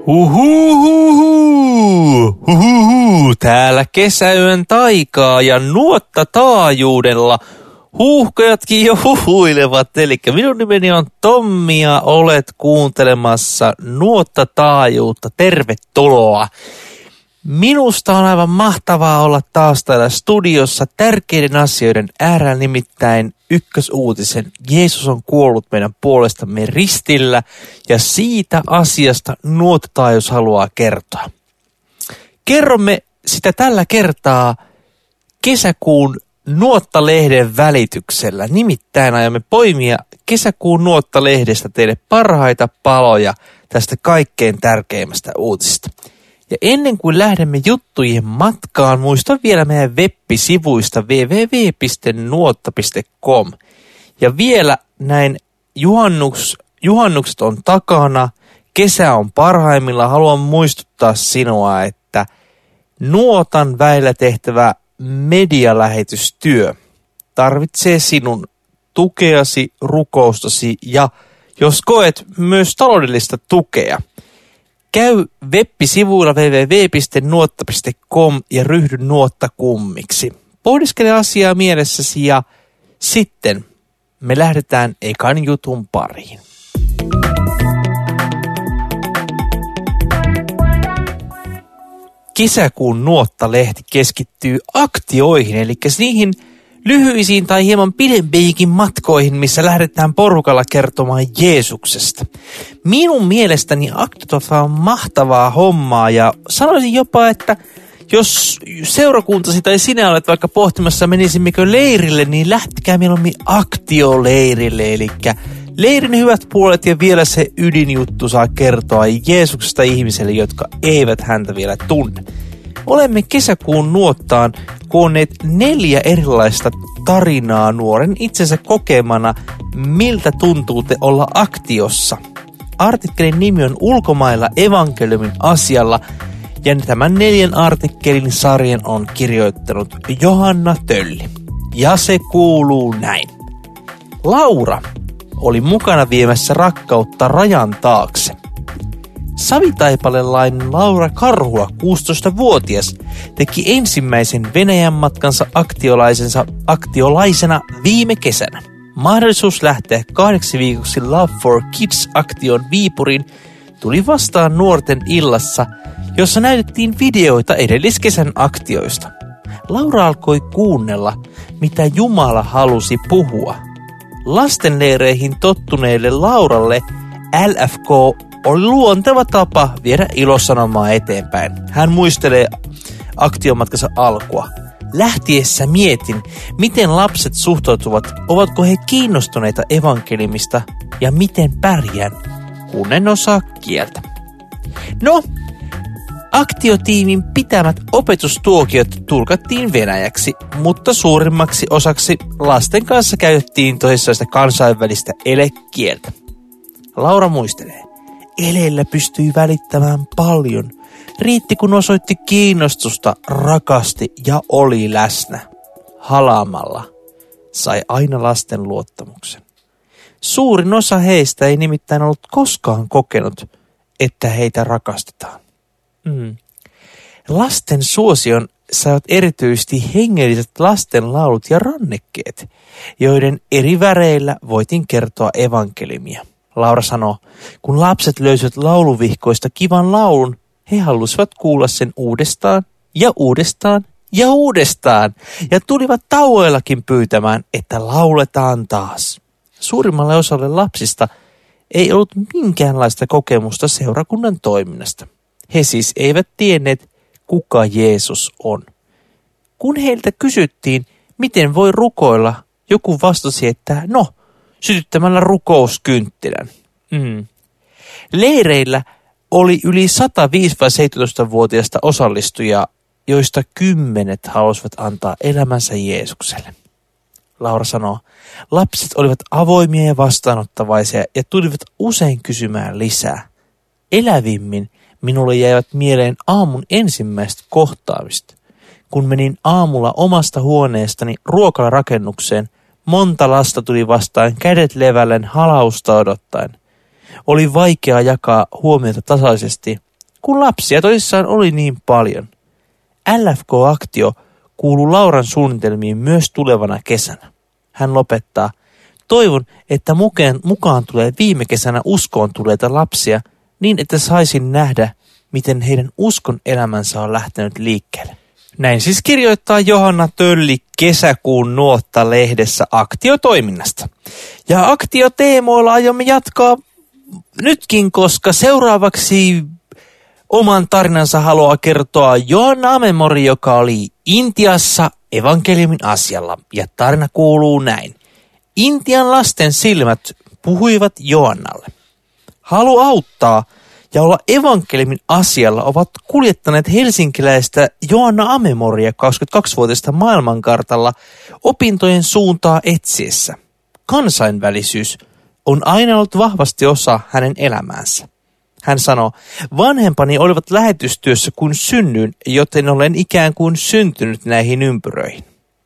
Täällä kesäyön taikaa ja nuotta taajuudella huuhkajatkin jo huhuilevat. Eli minun nimeni on Tommi ja olet kuuntelemassa Nuotta taajuutta. Tervetuloa. Minusta on aivan mahtavaa olla taas täällä studiossa tärkeiden asioiden äärellä, nimittäin ykkösuutisen. Jeesus on kuollut meidän puolestamme ristillä ja siitä asiasta Nuotta taajuus haluaa kertoa. Kerromme sitä tällä kertaa kesäkuun Nuotta-lehden välityksellä. Nimittäin aiomme poimia kesäkuun Nuotta-lehdestä teille parhaita paloja tästä kaikkein tärkeimmästä uutisista. Ja ennen kuin lähdemme juttujen matkaan, muista vielä meidän web-sivuista www.nuotta.com. Ja vielä näin juhannukset on takana, kesä on parhaimmilla. Haluan muistuttaa sinua, että Nuotan väillä tehtävä medialähetystyö tarvitsee sinun tukeasi, rukoustasi ja jos koet myös taloudellista tukea. Käy web-sivuilla www.nuotta.com ja ryhdy nuottakummiksi. Pohdiskele asiaa mielessäsi ja sitten me lähdetään ekan jutun pariin. Kesäkuun Nuotta-lehti keskittyy aktioihin, eli niihin lyhyisiin tai hieman pidempiinkin matkoihin, missä lähdetään porukalla kertomaan Jeesuksesta. Minun mielestäni aktiot on mahtavaa hommaa ja sanoisin jopa, että jos seurakuntasi tai sinä olet vaikka pohtimassa menisimmekö leirille, niin lähtikää mieluummin aktioleirille, eli leirin hyvät puolet ja vielä se ydinjuttu saa kertoa Jeesuksesta ihmisille, jotka eivät häntä vielä tunne. Olemme kesäkuun Nuottaan koonneet 4 erilaista tarinaa nuoren itsensä kokemana, miltä tuntuu te olla aktiossa. Artikkelin nimi on Ulkomailla evankeliumin asialla ja tämän 4 artikkelin sarjan on kirjoittanut Johanna Tölli. Ja se kuuluu näin. Laura oli mukana viemässä rakkautta rajan taakse. Savitaipalelainen Laura Karhula, 16-vuotias, teki ensimmäisen Venäjän matkansa aktiolaisena viime kesänä. Mahdollisuus lähteä 8 viikoksi Love for Kids-aktion Viipuriin tuli vastaan nuorten illassa, jossa näytettiin videoita edelliskesän aktioista. Laura alkoi kuunnella, mitä Jumala halusi puhua. Lastenleireihin tottuneelle Lauralle LFK oli luonteva tapa viedä ilosanomaa eteenpäin. Hän muistelee aktiomatkansa alkua. Lähtiessä mietin, miten lapset suhtautuvat, ovatko he kiinnostuneita evankeliumista ja miten pärjään, kun en osaa kieltä. No, aktiotiimin pitämät opetustuokiot tulkattiin venäjäksi, mutta suurimmaksi osaksi lasten kanssa käytettiin tosissaan kansainvälistä elekieltä. Laura muistelee. Eleillä pystyi välittämään paljon. Riitti kun osoitti kiinnostusta, rakasti ja oli läsnä. Halaamalla sai aina lasten luottamuksen. Suurin osa heistä ei nimittäin ollut koskaan kokenut, että heitä rakastetaan. Lasten suosion saivat erityisesti hengelliset lastenlaulut ja rannekkeet, joiden eri väreillä voitiin kertoa evankeliumia. Laura sanoo, kun lapset löysivät lauluvihkoista kivan laulun, he halusivat kuulla sen uudestaan ja uudestaan ja uudestaan ja tulivat tauoillakin pyytämään, että lauletaan taas. Suurimmalle osalle lapsista ei ollut minkäänlaista kokemusta seurakunnan toiminnasta. He siis eivät tienneet, kuka Jeesus on. Kun heiltä kysyttiin, miten voi rukoilla, joku vastasi, että sytyttämällä rukouskynttilän. Leireillä oli yli 105-17-vuotiaista osallistujaa, joista 10 halusivat antaa elämänsä Jeesukselle. Laura sanoo, lapset olivat avoimia ja vastaanottavaisia ja tulivat usein kysymään lisää. Elävimmin minulle jäivät mieleen aamun ensimmäiset kohtaamista. Kun menin aamulla omasta huoneestani ruokalarakennukseen, monta lasta tuli vastaan kädet levällen halausta odottaen. Oli vaikea jakaa huomiota tasaisesti, kun lapsia tosissaan oli niin paljon. LFK-aktio kuuluu Lauran suunnitelmiin myös tulevana kesänä. Hän lopettaa. Toivon, että mukaan tulee viime kesänä uskoon tulleita lapsia niin, että saisin nähdä, miten heidän uskon elämänsä on lähtenyt liikkeelle. Näin siis kirjoittaa Johanna Tölli kesäkuun Nuotta-lehdessä aktiotoiminnasta. Ja aktioteemoilla aiomme jatkaa nytkin, koska seuraavaksi oman tarinansa haluaa kertoa Joanna Amemori, joka oli Intiassa evankeliumin asialla. Ja tarina kuuluu näin. Intian lasten silmät puhuivat Joannalle. Halu auttaa ja olla evankeliumin asialla ovat kuljettaneet helsinkiläistä Joanna Amemoria 22-vuotiaista maailmankartalla opintojen suuntaa etsiessä. Kansainvälisyys on aina ollut vahvasti osa hänen elämäänsä. Hän sanoo, vanhempani olivat lähetystyössä kun synnyin, joten olen ikään kuin syntynyt näihin ympyröihin.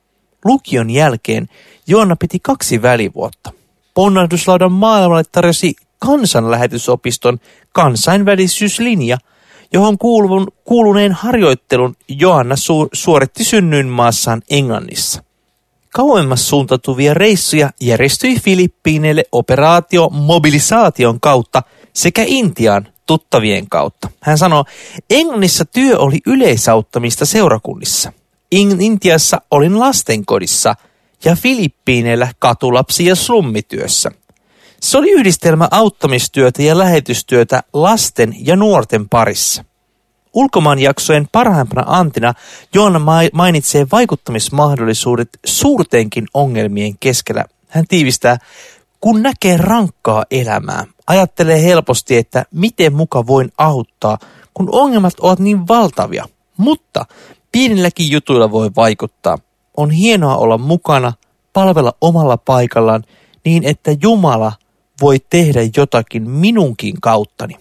Lukion jälkeen Joanna piti 2 välivuotta. Ponnahduslaudan maailmalle tarjosi kansanlähetysopiston kansainvälisyyslinja, johon kuuluneen harjoittelun Joanna suoritti synnyinmaassaan Englannissa. Kauemmas suuntautuvia reissuja järjestyi Filippiineille operaatio mobilisaation kautta sekä Intiaan tuttavien kautta. Hän sanoo, Englannissa työ oli yleisauttamista seurakunnissa. Intiassa olin lastenkodissa ja Filippiineillä katulapsi- ja slummityössä. Se oli yhdistelmä auttamistyötä ja lähetystyötä lasten ja nuorten parissa. Ulkomaanjaksojen parhaimpana antina Joanna mainitsee vaikuttamismahdollisuudet suurtenkin ongelmien keskellä. Hän tiivistää, kun näkee rankkaa elämää, ajattelee helposti, että miten muka voin auttaa, kun ongelmat ovat niin valtavia. Mutta pienilläkin jutuilla voi vaikuttaa. On hienoa olla mukana, palvella omalla paikallaan niin, että Jumala voi tehdä jotakin minunkin kauttani.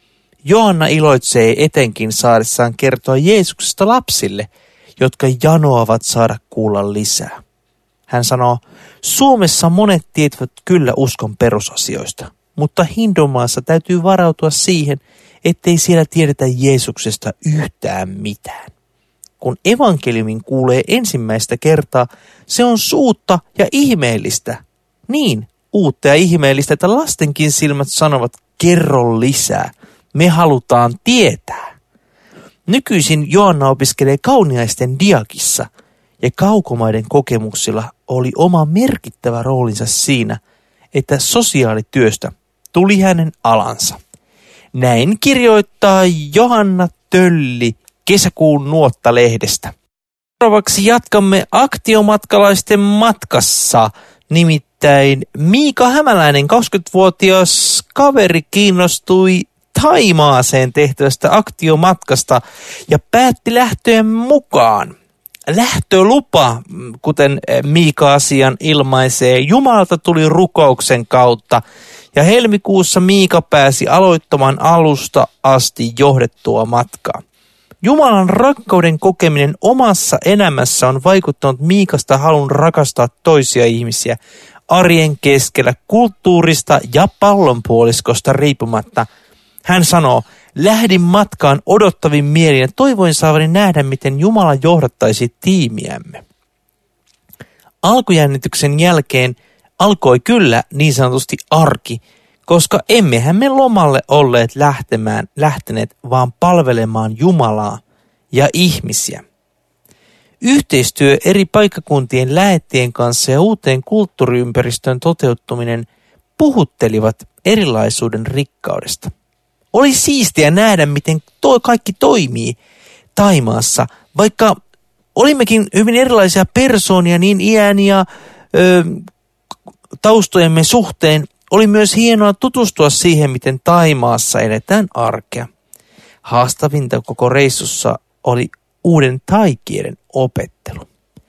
Joanna iloitsee etenkin saadessaan kertoa Jeesuksesta lapsille, jotka janoavat saada kuulla lisää. Hän sanoo, Suomessa monet tietävät kyllä uskon perusasioista, mutta Hindumaassa täytyy varautua siihen, ettei siellä tiedetä Jeesuksesta yhtään mitään. Kun evankeliumin kuulee ensimmäistä kertaa, se on suutta ja ihmeellistä. Niin, uutta ja ihmeellistä, että lastenkin silmät sanovat, kerro lisää. Me halutaan tietää. Nykyisin Joanna opiskelee Kauniaisten diakissa ja kaukomaiden kokemuksilla oli oma merkittävä roolinsa siinä, että sosiaalityöstä tuli hänen alansa. Näin kirjoittaa Johanna Tölli kesäkuun Nuotta-lehdestä. Seuraavaksi jatkamme aktiomatkalaisten matkassa. Nimittäin Miika Hämäläinen, 20-vuotias kaveri, kiinnostui Thaimaaseen tehtävästä aktiomatkasta ja päätti lähtöön mukaan. Lähtölupa, kuten Miika asian ilmaisee, Jumalalta tuli rukouksen kautta ja helmikuussa Miika pääsi aloittamaan alusta asti johdettua matkaa. Jumalan rakkauden kokeminen omassa elämässä on vaikuttanut Miikasta halun rakastaa toisia ihmisiä arjen keskellä kulttuurista ja pallonpuoliskosta riippumatta. Hän sanoo, lähdin matkaan odottavin mielin ja toivoin saavani nähdä, miten Jumala johdattaisi tiimiämme. Alkujännityksen jälkeen alkoi kyllä niin sanotusti arki, koska emmehän me lomalle olleet lähteneet, vaan palvelemaan Jumalaa ja ihmisiä. Yhteistyö eri paikkakuntien lähettien kanssa ja uuteen kulttuuriympäristön toteuttuminen puhuttelivat erilaisuuden rikkaudesta. Oli siistiä nähdä, miten kaikki toimii Thaimaassa, vaikka olimmekin hyvin erilaisia persoonia niin iän ja taustojemme suhteen. Oli myös hienoa tutustua siihen, miten Thaimaassa eletään arkea. Haastavinta koko reissussa oli uuden thaikielen opettelu.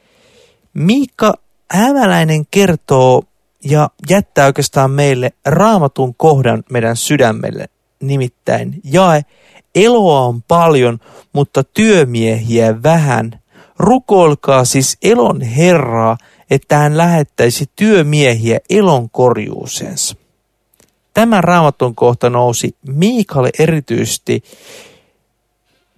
Miika Hämäläinen kertoo ja jättää oikeastaan meille Raamatun kohdan meidän sydämelle. Nimittäin jae, eloa on paljon, mutta työmiehiä vähän. Rukoilkaa siis elon Herraa, että hän lähettäisi työmiehiä elon korjuuseensa. Tämä Raamatun kohta nousi Miikalle erityisesti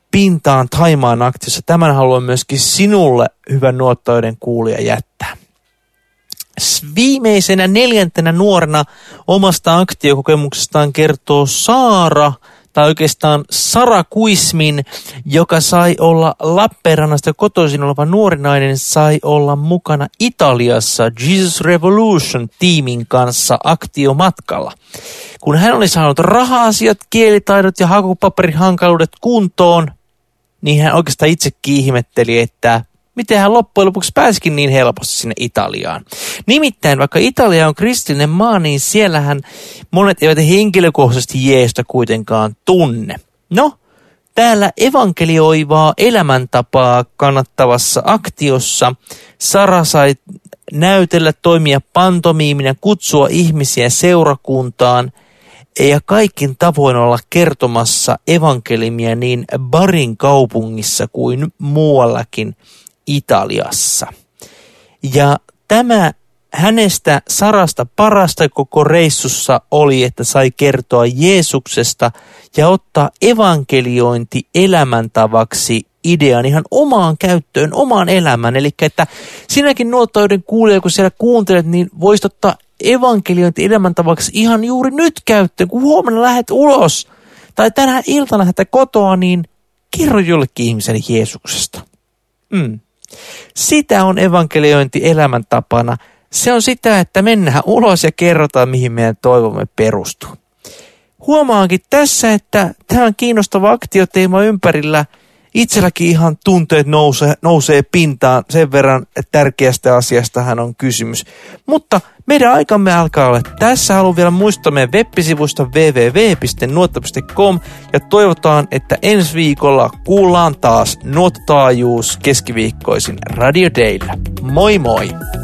pintaan Thaimaan aktiossa. Tämän haluan myöskin sinulle, hyvän nuottoiden kuulija, jättää. Viimeisenä 4. nuorena omasta aktiokokemuksestaan kertoo Saara, tai oikeastaan Sara Kuismin, joka sai olla Lappeenrannasta kotoisin oleva nuori nainen, sai olla mukana Italiassa Jesus Revolution-tiimin kanssa aktiomatkalla. Kun hän oli saanut raha-asiat, kielitaidot ja hakupaperihankaluudet kuntoon, niin hän oikeastaan itsekin ihmetteli, että miten hän loppujen lopuksi pääsikin niin helposti sinne Italiaan. Nimittäin, vaikka Italia on kristillinen maa, niin siellähän monet eivät henkilökohtaisesti Jeesusta kuitenkaan tunne. No, täällä evankelioivaa elämäntapaa kannattavassa aktiossa Sara sai näytellä, toimia pantomiiminä, kutsua ihmisiä seurakuntaan ja kaikin tavoin olla kertomassa evankelimia niin Barin kaupungissa kuin muuallakin Italiassa. Ja tämä hänestä, Sarasta, parasta koko reissussa oli, että sai kertoa Jeesuksesta ja ottaa evankeliointi elämäntavaksi idean ihan omaan käyttöön, omaan elämään. Eli että sinäkin nuottoiden kuulija, kun siellä kuuntelet, niin voisit ottaa evankeliointi elämäntavaksi ihan juuri nyt käyttöön. Kun huomenna lähdet ulos tai tänä iltana lähdet kotoa, niin kerro jollekin ihmiselle Jeesuksesta. Sitä on evankeliointi elämäntapana. Se on sitä, että mennään ulos ja kerrotaan, mihin meidän toivomme perustuu. Huomaankin tässä, että tämän kiinnostava aktioteema ympärillä itselläkin ihan tunteet nousee pintaan, sen verran tärkeästä asiastahan on kysymys. Mutta meidän aikamme alkaa olla tässä. Haluan vielä muistaa meidän web-sivusta www.nuotto.com ja toivotaan, että ensi viikolla kuullaan taas Nuottotaajuus keskiviikkoisin Radio Daylla. Moi moi!